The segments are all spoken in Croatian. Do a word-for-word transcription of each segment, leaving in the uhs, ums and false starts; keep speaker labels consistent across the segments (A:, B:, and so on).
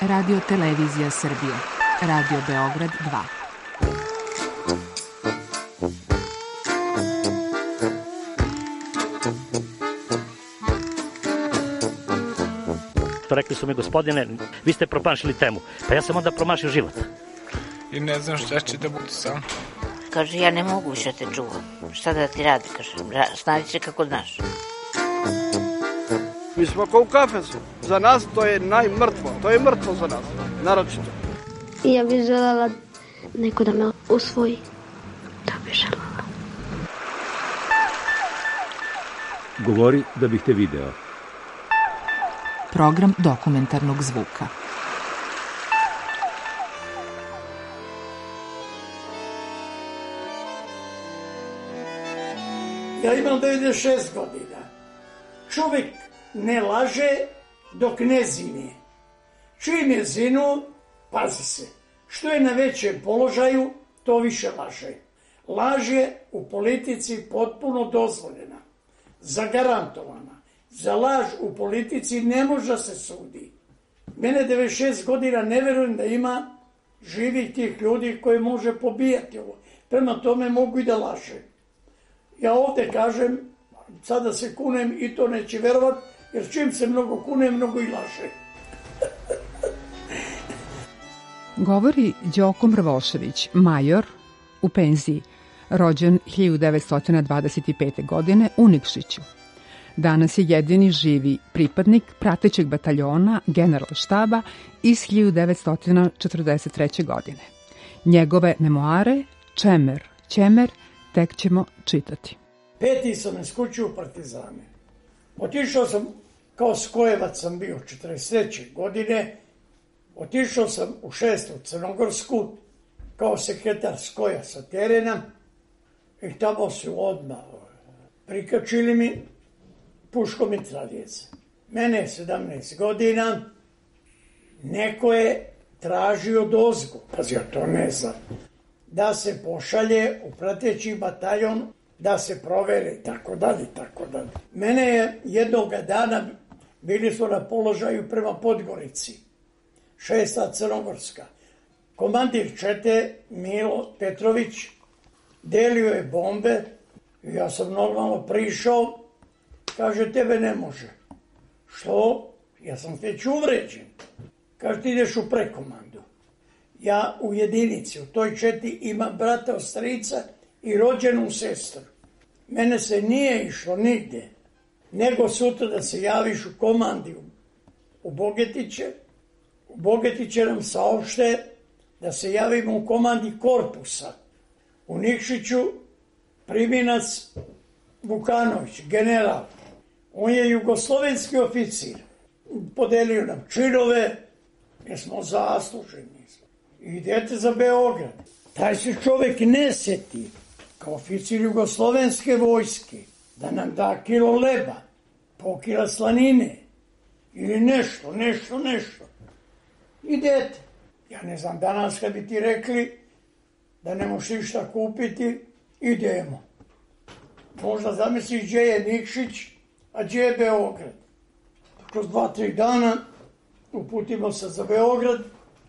A: Radio Televizija Srbije, Radio Beograd dva.
B: Rekli su mi, gospodine, vi ste promašili temu. Pa ja sam onda promašio život.
C: I ne znam šta će da bude sam.
D: Kaže, ja ne mogu više te čuvam. Šta da ti radi, kaže, snađi se kako znaš.
E: Mi smo kao u kafesu. Za nas to je najmrtvo. To je mrtvo za nas, naročito.
F: Ja bih želela neko da me usvoji. To bih želela.
G: Govori da bih te video.
A: Program dokumentarnog zvuka.
H: Ja imam devedeset šest godina. Čovjek ne laže dok ne zine. Čim je zinu, pazi se. Što je na većem položaju, to više laže. Laž je u politici potpuno dozvoljena, zagarantovana. Za laž u politici ne može se sudi. Mene devedeset šest godina ne verujem da ima živih tih ljudi koji može pobijati ovo. Prema tome mogu i da laže. Ja ovdje kažem, sada se kunem i to neće verovat, jer čim se mnogo kunem, mnogo i laže.
A: Govori Đoko Mrvošević, major u penziji, rođen hiljadu devetsto dvadeset pete. godine u Nikšiću. Danas je jedini živi pripadnik pratećeg bataljona Generalštaba iz hiljadu devetsto četrdeset treće. godine. Njegove memoare Čemer, Ćemer tek ćemo čitati.
H: Peti sam iskućio u Partizane. Otišao sam, kao skojevac sam bio četrdeset treće. godine, otišao sam u šestu Crnogorsku kao sekretar skoja sa terena i tamo su odmah prikačili mi puško mitraljez. Mene je sedamnaest godina, neko je tražio dozgu, pazi, ja to ne znam, da se pošalje u prateći bataljon, da se provere, tako dalje, tako dalje. Mene je jednog dana, bili smo na položaju prema Podgorici, šesta Crnogorska. Komandir čete Milo Petrović delio je bombe i ja sam normalno prišao. Kaže, tebe ne može. Što? Ja sam već uvređen. Kaže, ti ideš u prekomandu. Ja u jedinici, u toj četi imam brata od strica i rođenu sestru. Mene se nije išlo nigde, nego sutra da se javiš u komandi u Bogetiće. U Bogetiće nam saopšte da se javimo u komandi korpusa. U Nikšiću priminac Vukanović, general. On je jugoslovenski oficir. Podelio nam činove, jer smo zasluženi. Idete za Beograd. Taj se čovjek ne seti, kao oficir jugoslovenske vojske, da nam da kilo leba, pol kila slanine, ili nešto, nešto, nešto. Idete. Ja ne znam, danas kad bi ti rekli da ne možeš ništa kupiti, idemo. Možda zamisliš gdje je Nikšić, a gdje je Beograd. Kroz dva, tri dana uputimo se za Beograd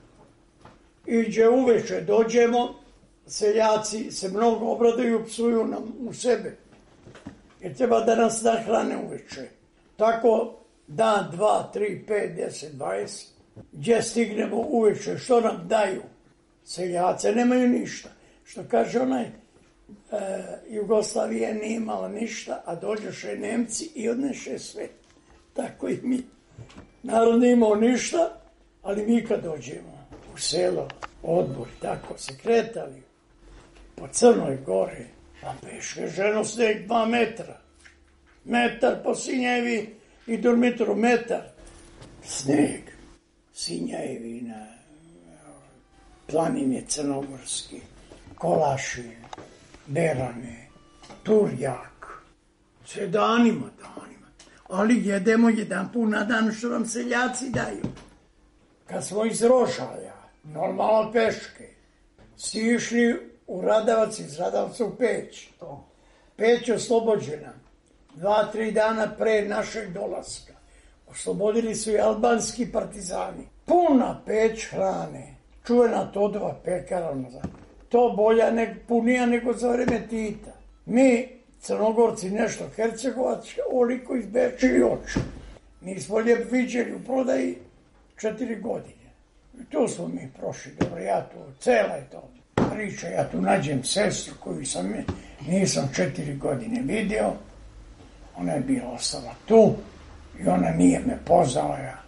H: i gdje uveče dođemo, seljaci se mnogo obraduju, psuju nam u sebe. Jer treba da nas nahrane uveče. Tako dan, dva, tri, pet, deset, dvadeset, gdje stignemo uveče, što nam daju? Seljace nemaju ništa. Što kaže onaj, e, Jugoslavija nije imala ništa, a dođeše Nemci i odneše sve. Tako i mi. Narod nije imao ništa, ali mi kad dođemo u selo, odbor, tako se kretali po Crnoj Gori, a peške ženo sneg dva metra. Metar po Sinjajevi i Durmitru metar. Sneg. Sinjajevi na planine Crnogorski, Kolašin, Berane, Turjak. Sve danima, danima. Ali jedemo jedan put na dan što nam seljaci daju. Kad smo iz Rožalja, normalno peške, si išli u Radavac, iz Radavca u Peć. Peć oslobođena. Dva, tri dana pre našeg dolaska. Oslobodili su i albanski partizani. puna peć hrane, čuvena Todova pekara, to bolja, nek, punija nego za vreme Tita. Mi, Crnogorci, nešto Hercegovačka, oliko izbečili oči. Nismo lijep viđeli u prodaji četiri godine. I tu smo mi prošli, dobro, ja tu, cela je to priča, ja tu nađem sestru koju sam, nisam četiri godine vidio, ona je bila ostala tu i ona nije me poznala. Ja,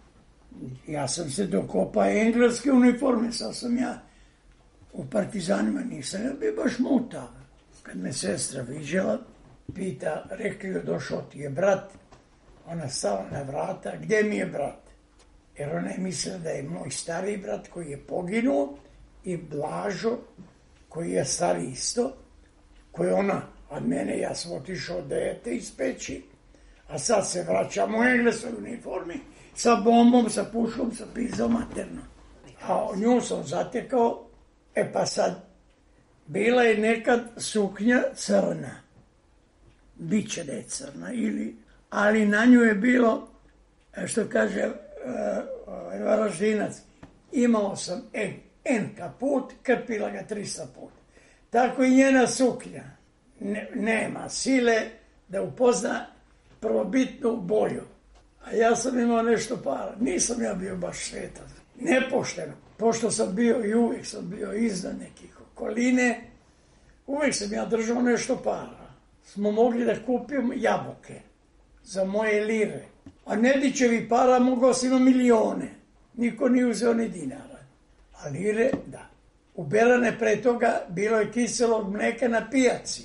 H: ja sam se dokopao engleske uniforme, sad sam ja u Partizanima, nisam ja bio baš mutav. Kad me sestra viđela, pita, rekli joj, došao ti je brat, ona stala na vrata, gdje mi je brat? Jer ona je mislila da je moj stariji brat koji je poginuo i Blažo koji je stari isto, koji ona od mene, ja sam otišao dete iz peći, a sad se vraćam u engleskoj uniformi sa bombom, sa puškom, sa pizdom materno. A nju sam zatekao, e pa sad, bila je nekad suknja crna, biće da je crna, ili, ali na nju je bilo, što kaže uh, Varaždinac, imao sam en, en kaput, krpila ga trista put. Tako i njena suknja ne, nema sile da upozna prvobitnu boju. A ja sam imao nešto para, nisam ja bio baš svetan, nepošteno, pošto sam bio i uvijek sam bio iznad nekih okoline, uvijek sam ja držao nešto para. Smo mogli da kupimo jabuke za moje lire. A Nedićevi para mogao sam imati milijone. Niko nije uzeo ni dinara. A lire, da. U Berane pre toga bilo je kiselog mleka na pijaci.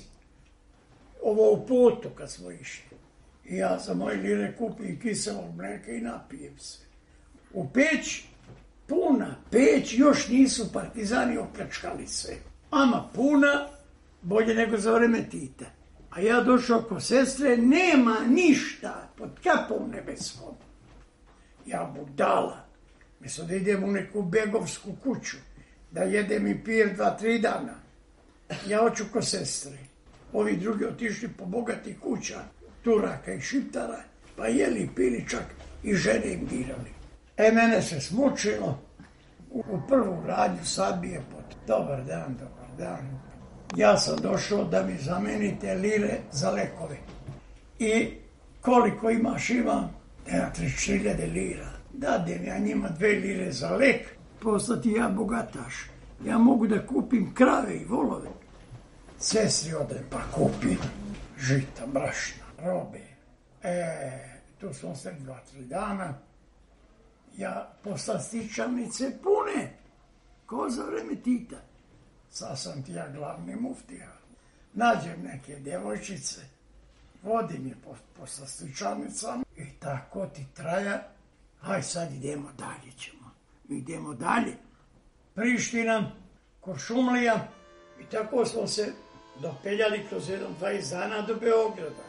H: Ovo u putu kad smo išli. I ja za moje lire kupim kiselog mleka i napijem se. U peć, puna peć, još nisu Partizani opljačkali sve. Ama puna, bolje nego za vreme Tita. A ja došao ko sestre, nema ništa pod kapom nebeskom. Ja budala. Mislim da idem u neku begovsku kuću, da jedem i pijem dva, tri dana. Ja hoću ko sestre. Ovi drugi otišli po bogati kuća, Turaka i Šiptara, pa jeli, pili čak i žene im dirali. E, mene se smučilo u prvu radnju Sabije pod dobar dan, dobar dan. Ja sam došao da mi zamenite lire za lekove. I koliko imaš, imam? Nema tri hiljade lira. Dadem ja njima dve lire za lek, postati ja bogataš. Ja mogu da kupim krave i volove. Sestri odem pa kupim žita, brašna, robe. E, tu smo se dva, tri dana. Ja poslastičavnice pune, ko za vreme Tita. Sad sam ti ja glavni muftija. Nađem neke djevojčice, vodim je po, po slastičarnicama i tako ti traja. Aj sad idemo dalje ćemo. Idemo dalje. Priština, Kuršumlija i tako smo se dopeljali kroz jedan dvadeset dana do Beograda.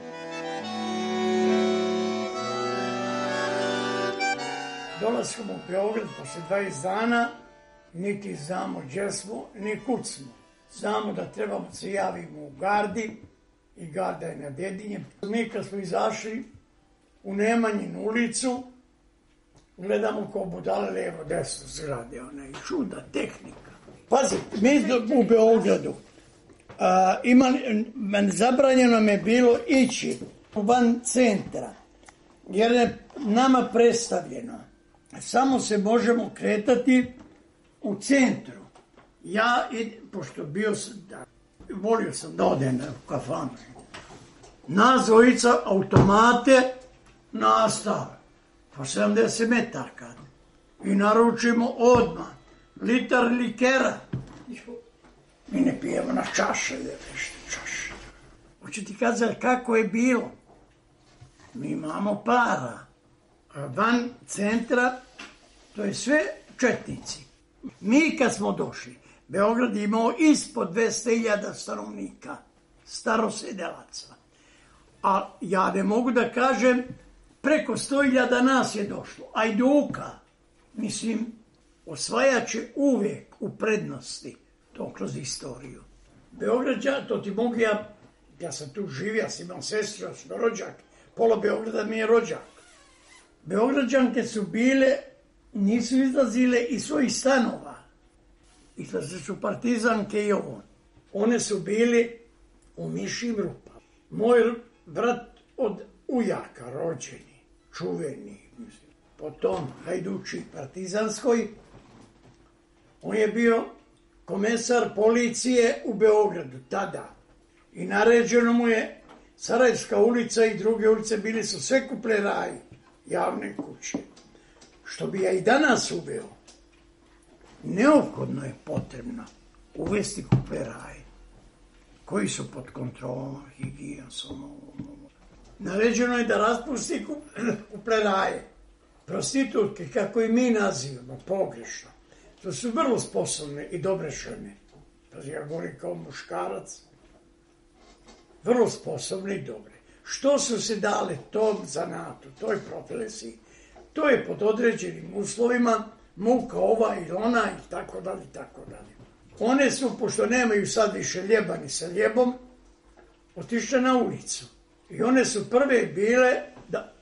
H: Dolaskom u Beograd posle dvadeset dana niti znamo gdje smo, ni kud smo. Znamo da trebamo se javimo u gardi i garda je na Dedinje. Mi kad smo izašli u Nemanjinu ulicu, gledamo ko budale levo desno zgrade, ona je čuda tehnika. Pazi, mi u Beogradu a, imali, zabranjeno mi je bilo ići van centra, jer je nama predstavljeno. Samo se možemo kretati u centru. Ja, pošto bio sam, da, volio sam da odem u kafanu. Nas dvojica automate nastav, po sedamdeset metaka. I naručimo odmah litar likera. Mi ne pijemo na čaše, nešto čaše. Hoću ti kazati kako je bilo. Mi imamo para. A van centra, to je sve četnici. Mi kad smo došli, Beograd je imao ispod dvesta hiljada stanovnika, starosedelaca. A ja ne mogu da kažem, preko sto hiljada nas je došlo. Ajduka, mislim, osvajač će uvijek u prednosti, to kroz istoriju. Beograđa, to ti mogu ja, ja sam tu živio, ja sam imam sestru, ja sam rođak, pola Beograda mi je rođak. Beograđanke su bile nisu izlazile iz svojih stanova. Izlazile su partizanke i ovo. One su bili u mišjim rupama. Moj brat od ujaka, rođeni, čuveni, po tom hajduči partizanskoj, on je bio komesar policije u Beogradu tada. I naređeno mu je Sarajevska ulica i druge ulice bili su sve kupleraji, javne kuće. Što bi ja i danas uveo, neophodno je potrebno uvesti kupleraje koji su pod kontrolom, higijensom. Naređeno je da raspusti kupleraje. Prostitutke, kako i mi nazivamo, pogrešno. To su vrlo sposobne i dobre žene. Ja govorim kao muškarac. Vrlo sposobne i dobre. Što su se dale tom zanatu, toj profesiji, to je pod određenim uslovima, muka ova ili ona i tako dalje, tako dalje. One su, pošto nemaju sad više ljeba ni sa ljebom, otišle na ulicu. I one su prve bile da...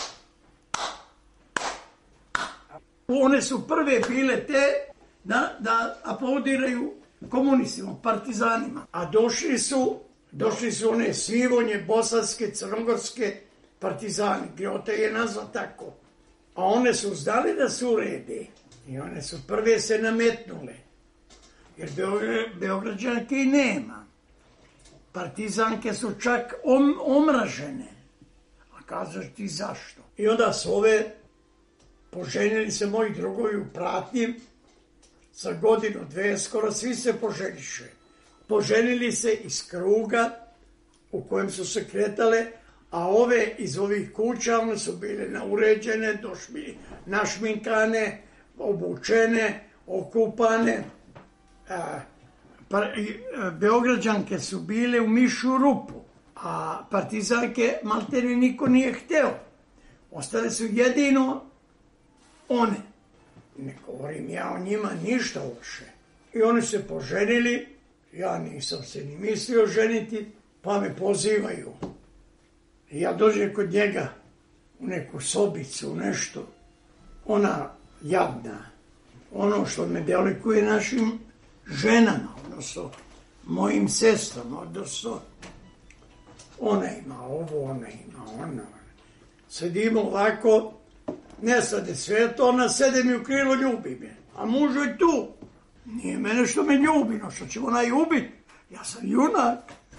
H: One su prve bile te da, da aplaudiraju komunistima, partizanima. A došli su, došli su one Sivonje, bosanske, crnogorske partizani. Grjota je nazva tako. A one su znali da se urede. I one su prve se nametnule. Jer Beograđanke i nema. Partizanke su čak om, omražene. A kažeš ti zašto? I onda su ove poženili se moji drugovi u pratnji. Za godinu, dve, skoro svi se poženiše. Poženili se iz kruga u kojem su se kretale, a ove iz ovih kuća, one su bile nauređene, došli, našminkane, obučene, okupane. A, pa, Beograđanke su bile u mišju rupu, a partizanke maltene niko nije hteo. Ostale su jedino one. Ne govorim ja o njima ništa loše. I oni se poženili, ja nisam se ni mislio ženiti, pa me pozivaju. I ja dođem kod njega u neku sobicu, u nešto. Ona jadna, ono što me delikuje našim ženama, odnosno mojim sestrama, odnosno ona ima ovo, ona ima ono. Sedimo ovako, ne sade sve to, ona sede mi u krilo, ljubi me. A muž je tu. Nije mene što me ljubi, no što ćemo ona i ubiti. Ja sam junak.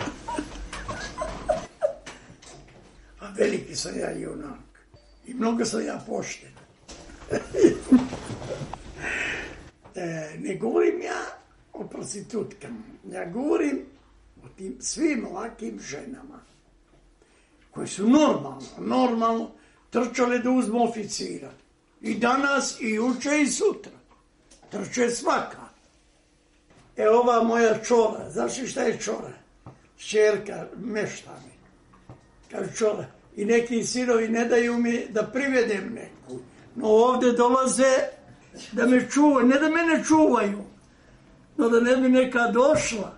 H: A veliki sam ja junak. I mnogo sam ja pošten. e, ne govorim ja o prostitutkama. Ja govorim o tim svim ovakvim ženama koje su normalno, normalno trčale da uzmu oficira. I danas, i juče, i sutra. Trče svaka. E ova moja čora, znaš li šta je čora? Šćerka, meštani. Kaže čora. I neki sinovi ne daju mi da privedem neku. No ovde dolaze da me čuvaju. Ne da mene čuvaju, no da ne bi neka došla.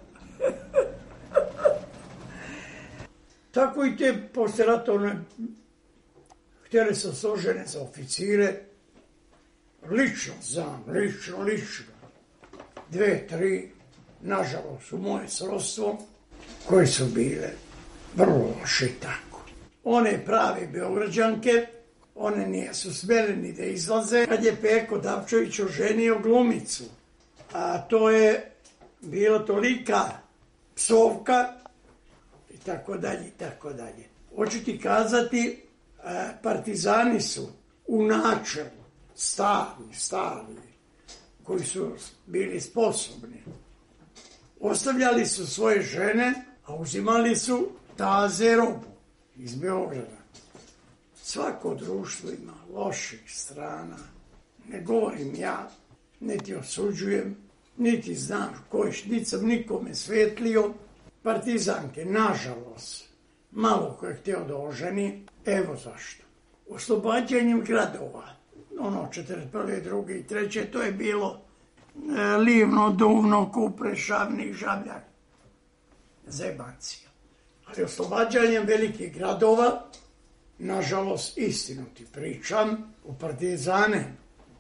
H: Tako i te posle ratovne htjeli sam se ožene za oficire. Lično znam, lično, lično. Dve, tri, nažalost, u moje srodstvo, koje su bile vrlo loše tako. One prave Beograđanke, one nisu smjeli ni da izlaze. Kad je Peko Davčević oženio glumicu, a to je bila tolika psovka, i tako dalje, i tako dalje. Hoću ti kazati, partizani su u načelu stari, stari, koji su bili sposobni. Ostavljali su svoje žene, a uzimali su taze robu iz Beograda. Svako društvo ima loših strana. Ne govorim ja, niti osuđujem, niti znam koji, niti sam nikome svetlio. Partizanke, nažalost, malo ko je htio da oženi, evo zašto. Oslobađanjem gradova, ono četrdeset prve, druge i treće, to je bilo e, Livno, Duvno, Kupre, Šavnik, Žabljak, zebancija. Ali oslobađanjem velikih gradova, nažalost, istinu ti pričam, u partizane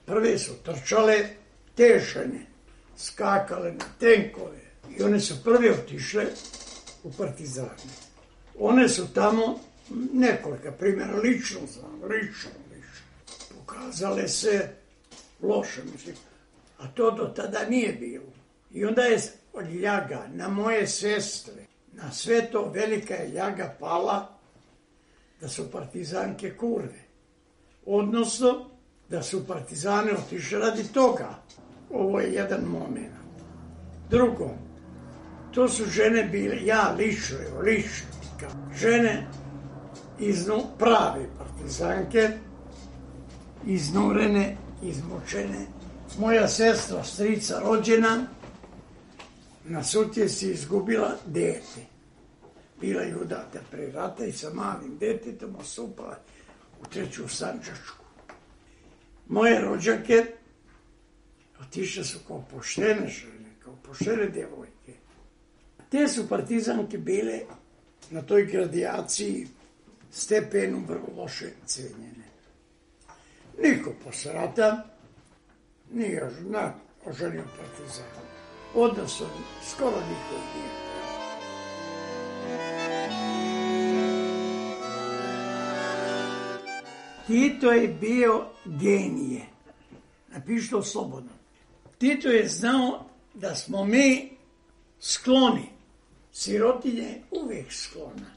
H: Prve su trčale te žene, skakale na tenkove i one su prve otišle u partizane. One su tamo, nekoliko primjera, lično znam, lično, lično, pokazale se loše, mislim, a to do tada nije bilo. I onda je od ljaga na moje sestre, na sve to velika je ljaga pala da su partizanke kurve. Odnosno, da su partizane otišli radi toga. Ovo je jedan moment. Drugo, to su žene bile, ja lično, evo, lično, žene iznu, prave partizanke, iznurene, izmučene. Moja sestra, strica rođena, na Sutjesi izgubila dete. Bila je udata pre rata i sa malim detetom osupala u treću Sančačku. Moje rođake otišle su kao poštene žene, kao poštene djevojke. Te su partizanke bile na toj gradijaciji stepenu vrlo loše cenjene. Niko posle rata nije oženio partizana. Odnosno, skoro niko nije. Tito je bio genije. Napiši to slobodno. Tito je znao da smo mi skloni. Sirotinje uvijek sklona.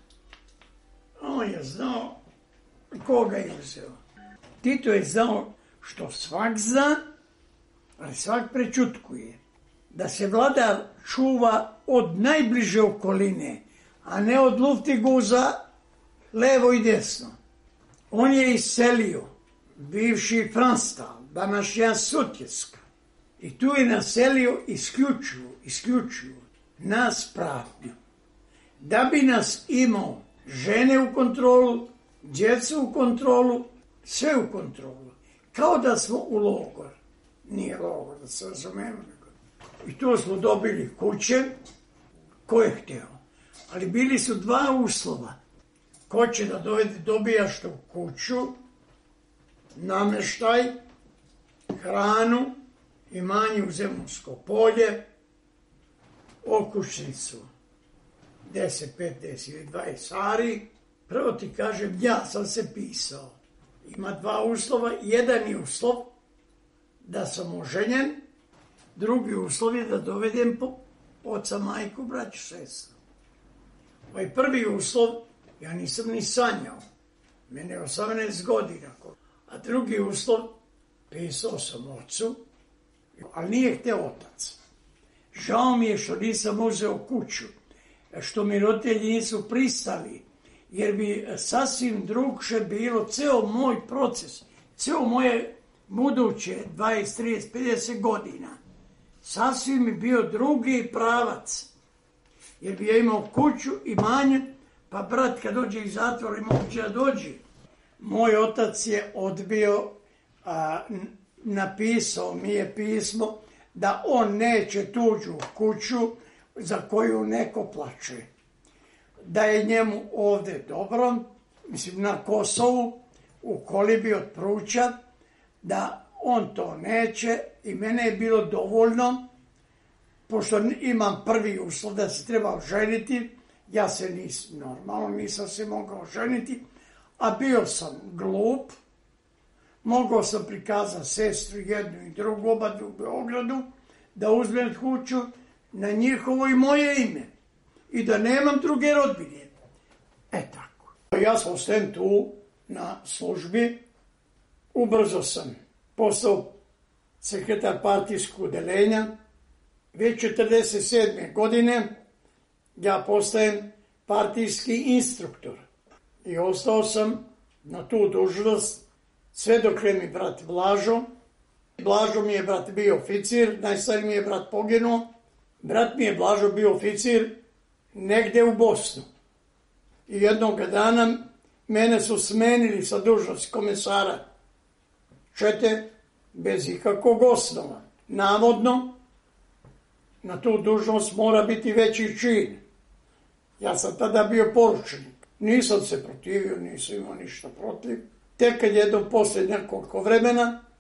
H: On je znao koga je uzeo. Tito je znao što svak zna, ali svak prečutkuje. Da se vladar čuva od najbliže okoline, a ne od luftiguza levo i desno. On je iselio bivši Franstal, današnja Sutjeska. I tu je naselio isključivo, isključivo nas pravdu. Da bi nas imao žene u kontrolu, djecu u kontrolu, sve u kontrolu. Kao da smo u logor. Nije logor, da se razumemo. I tu smo dobili kuće, ko je htio. Ali bili su dva uslova. Ko će da dovede, dobijaš tu kuću, nameštaj, hranu, imanje u Zemunsko polje, okućnicu, deset, petnaest ili dvadeset ari. Prvo ti kažem, ja sam se pisao. Ima dva uslova. Jedan je uslov da sam oženjen, drugi uslov je da dovedem po oca, majku, braću, sestru. Ovaj prvi uslov, ja nisam ni sanjao. Mene je osamnaest godina. A drugi uslov, pisao sam ocu, ali nije hteo otac. Žao mi je što nisam uzeo kuću, što mi roditelji nisu pristali, jer bi sasvim drugše bilo ceo moj proces, ceo moje buduće dvadeset, trideset, pedeset godina. Sasvim mi bio drugi pravac, jer bi ja imao kuću, imanje, pa brat kad dođe iz zatvora i moguće da dođe. Moj otac je odbio, a, napisao mi je pismo da on neće tuđu kuću za koju neko plače. Da je njemu ovde dobro, mislim na Kosovu, u kolibi od Pruća, da on to neće i mene je bilo dovoljno, pošto imam prvi uslov da se treba ženiti, ja se nisam, normalno nisam se mogao ženiti, a bio sam glup, mogao sam prikazati sestru jednu i drugu, oba u Beogradu, da uzmem kuću na njihovo i moje ime i da nemam druge rodbine. E tako. Ja sam ostajem tu na službi, ubrzo sam postao sekretar partijskog udeljenja, već četrdeset sedme godine ja postajem partijski instruktor i ostao sam na tu dužnost sve dok je mi brat Blažo. Blažo mi je brat bio oficir, najstariji mi je brat poginuo. Brat mi je Blažo bio oficir negde u Bosnu. I jednog dana mene su smenili sa dužnosti komesara čete bez ikakvog osnova. Navodno, na tu dužnost mora biti veći čin. Ja sam tada bio poručenik. Nisam se protivio, nisam imao ništa protiv. Tek kad jednom posle nekoliko vremena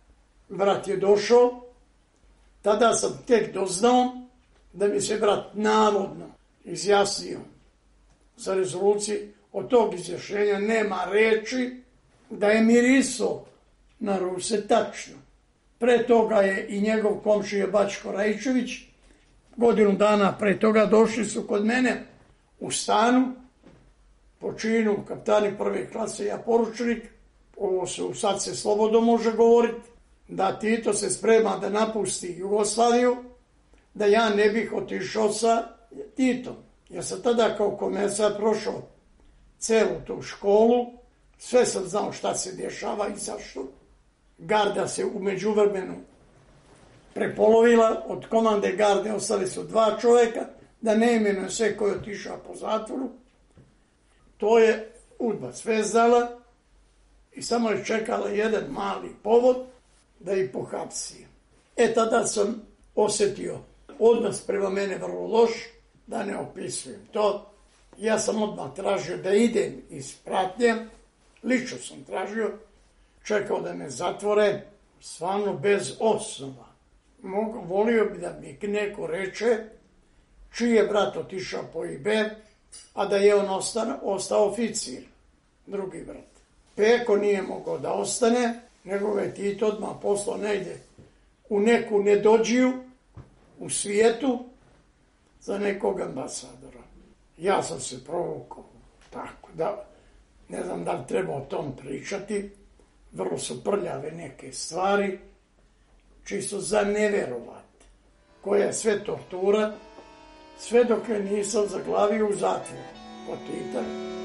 H: brat je došao, tada sam tek doznao da mi se brat navodno izjasnio za rezoluciji. Od tog izjašnjenja nema reči da je mirisao na Ruse, tačno. Pre toga je i njegov komšija Bačko Rajčević, godinu dana pre toga došli su kod mene u stanu, po činu kapitani prve klase, ja poručnik, ovo su, sad se slobodno može govoriti, da Tito se sprema da napusti Jugoslaviju, da ja ne bih otišao sa Titom. Ja sam tada kao komesar prošao celu tu školu, sve sam znao šta se dešava i zašto. Garda se u međuvremenu prepolovila, od komande garde ostali su dva čoveka, da ne imenujem sve koji je otišao po zatvoru. To je UDBA sve znala i samo je čekala jedan mali povod da ih pohapsi. E tada sam osjetio odnos prema mene vrlo loš, da ne opisujem to. Ja sam odmah tražio da idem iz pratnje, lično sam tražio, čekao da me zatvore, stvarno bez osnova. Mogu, volio bi da mi neko reče čiji je brat otišao po I B, a da je on ostane, ostao oficir, drugi brat. Peko nije mogao da ostane, nego ga je Tito odmah poslao negdje u neku nedođiju u svijetu za nekog ambasadora. Ja sam se provukao tako da, ne znam da li treba o tom pričati, vrlo su prljave neke stvari, čisto za neverovat, koja je sve tortura, sve dok je nisam zaglavio u zatvor kod Tita.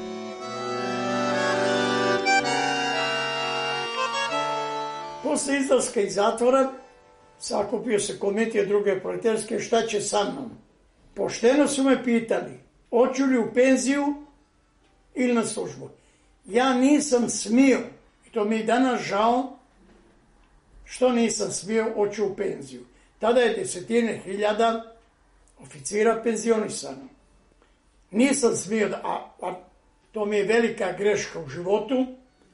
H: Posle izlaska iz zatvora sakupio se komitet druge proletarske, šta će sa mnom. Pošteno su me pitali, hoću li u penziju ili na službu. Ja nisam smio, i to mi je danas žao, što nisam smio, hoću u penziju. Tada je desetine hiljada oficira penzionisano. Nisam smio, da, a, a to mi je velika greška u životu,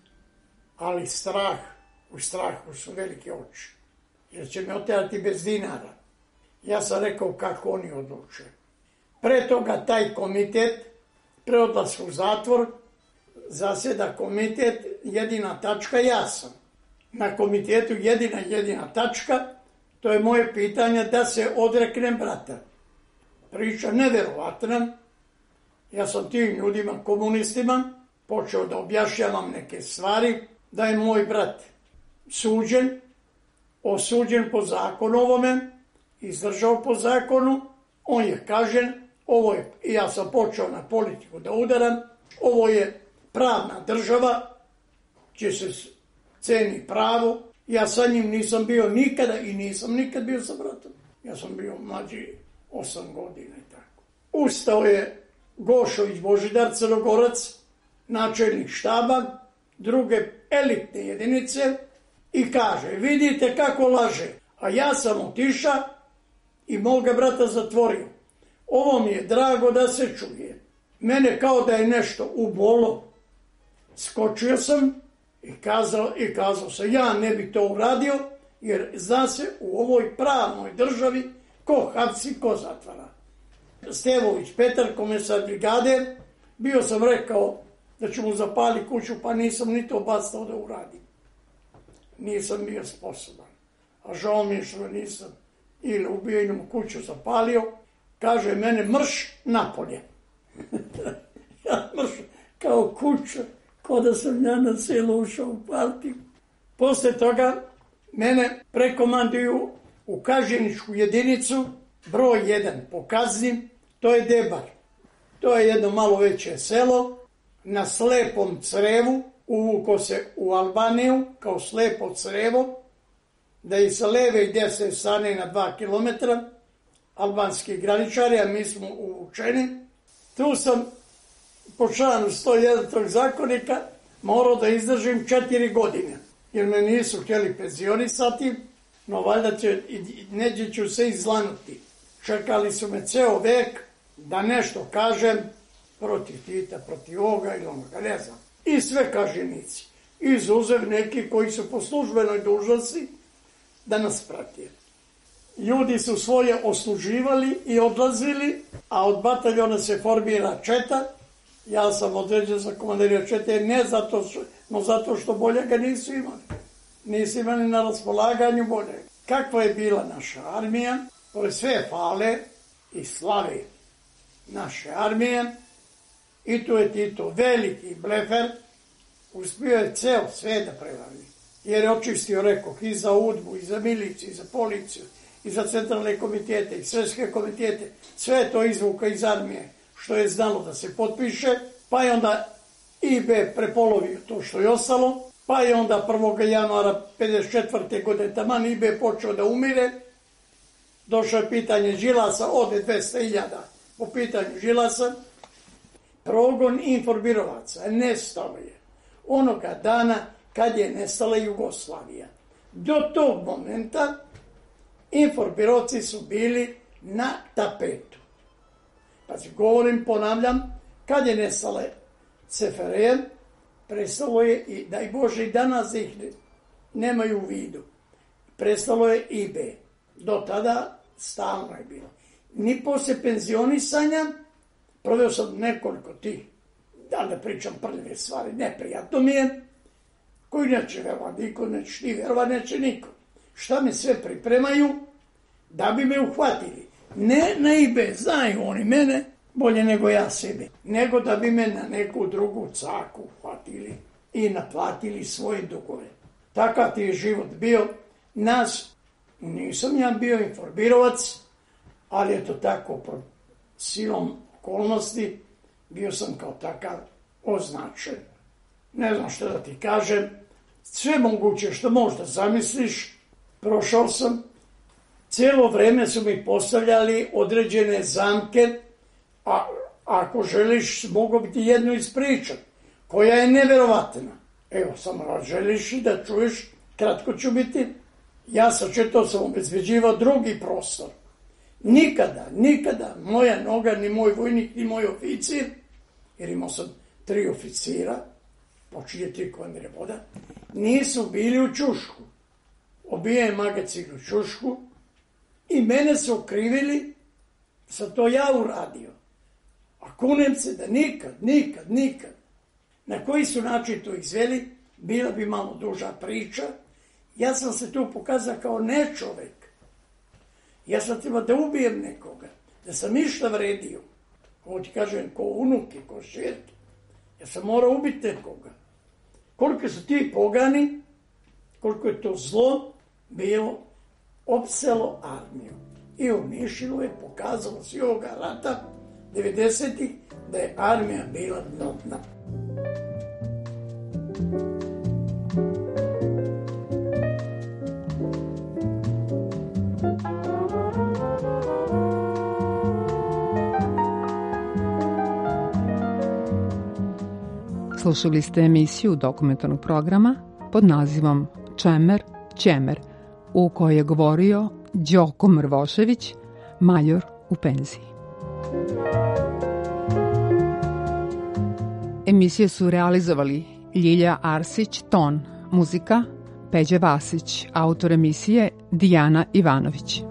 H: ali strah, u strahu su velike oči, jer će me oterati bez dinara. Ja sam rekao kako oni odluče. Pre toga taj komitet, pre odlaska u zatvor, zasjeda komitet, jedina tačka ja sam. Na komitetu jedina, jedina tačka, to je moje pitanje da se odreknem brata. Priča neverovatna. Ja sam tim ljudima, komunistima, počeo da objašnjavam neke stvari, da je moj brat suđen, osuđen po zakonu ovome, izdržao po zakonu, on je kažen, ovo je, i ja sam počeo na politiku da udaram, ovo je pravna država, gdje se ceni pravo, ja sa njim nisam bio nikada i nisam nikad bio sa bratom. Ja sam bio mlađi osam godina i tako. Ustao je Gošović Božidar, Crnogorac, načelnik štaba, druge elitne jedinice, i kaže, vidite kako laže, a ja sam otiša i moga brata zatvorio. Ovo mi je drago da se čuje. Mene kao da je nešto ubolo. Skočio sam i kazao, i kazao sam, ja ne bi to uradio, jer zna se u ovoj pravnoj državi ko hapsi, ko zatvara. Stevović Petar, komesar brigade, bio sam rekao da ću mu zapali kuću, pa nisam ni to bacao da uradim. Nisam bio sposoban. A žao mi je što nisam ili ubio ili mu kuću zapalio. Kaže mene mrš napolje. Ja mrš kao kuća, ko da sam ja na selu ušao u partiju. Posle toga mene prekomanduju u kažnjeničku jedinicu, broj jedan po kazni, to je Debar. To je jedno malo veće selo, na slepom crevu, uvuko se u Albaniju kao slepo crevo, da je sa leve i desne strane na dva kilometra, albanski graničari, a mi smo uvučeni. Tu sam po članu sto jedan tog zakonika morao da izdržim četiri godine, jer me nisu htjeli penzionisati, no valjda će, neđe ću se izlanuti. Čekali su me ceo vek da nešto kažem protiv Tita, protiv ovoga ili onoga, ne znam. I sve kažnjenici. Izuzev neki koji su po službenoj dužnosti, da nas prati. Ljudi su svoje osluživali i odlazili, a od bataljona se formira četa. Ja sam određen za komandirja čete, ne zato što, no zato što bolje ga nisu imali. Nisu imali na raspolaganju bolje. Kakva je bila naša armija, pored sve fale i slave naše armije, i tu je Tito veliki blefer, uspio je ceo sve da prevari. Jer je očistio, rekoh, i za udbu, i za miliciju, i za policiju, i za centralne komitete, i svetske komitete. Sve je to izvuka iz armije, što je znalo da se potpiše, pa je onda I B prepolovio to što je ostalo, pa je onda prvog januara pedeset četvrte godine taman I B počeo da umire. Došlo je pitanje Đilasa, ode dvesta hiljada po pitanju Đilasa. Progon informirovaca nestao je onoga dana kad je nestala Jugoslavija. Do tog momenta informirovci su bili na tapetu. Pa se govorim, ponavljam, kad je nestala C F R J, prestalo je, i daj Bože i danas ih nemaju u vidu, prestalo je I B. Do tada stalno je bilo. Ni posle penzionisanja, proveo sam nekoliko tih, da ne pričam prljave stvari, neprijatno mi je, koji neće verovat niko, neće ti verovat, neće niko. Šta mi sve pripremaju da bi me uhvatili. Ne na I B, znaju oni mene bolje nego ja sebe, nego da bi me na neku drugu caku uhvatili i naplatili svoje dugove. Takav ti je život bio. Nas, nisam ja bio informirovac, ali je to tako pod silom okolnosti, bio sam kao takav označen. Ne znam što da ti kažem, sve moguće što možda zamisliš, prošao sam. Cijelo vreme su mi postavljali određene zamke, a ako želiš, mogu bi ti jednu ispričati, koja je neverovatna. Evo, samo želiš i da čuješ, kratko ću biti. Ja sam četao, sam obezbeđivao drugi prostor. Nikada, nikada moja noga, ni moj vojnik, ni moj oficir, jer imao sam tri oficira, počinje tri komandira voda, nisu bili u Ćušku. Obijen magacin u Ćušku i mene su okrivili, sam to ja uradio. A kunem se da nikad, nikad, nikad. Na koji su način to izveli, bila bi malo duža priča. Ja sam se tu pokazao kao nečovek. Ja sam trebao da ubijem nekoga, da sam išta vredio. Ovo ti kažem, ko unuke, ko šerke. Ja sam morao ubiti nekoga. Koliko su ti pogani, koliko je to zlo bilo, opselo armiju. I uništilo je, pokazalo se ovoga rata, devedesetih, da je armija bila dnotna.
A: Slušali ste emisiju dokumentarnog programa pod nazivom Čemer, Ćemer, u kojoj je govorio Đoko Mrvošević, major u penziji. Emisije su realizovali Ljilja Arsić, ton, muzika, Peđa Vasić, autor emisije Dijana Ivanović.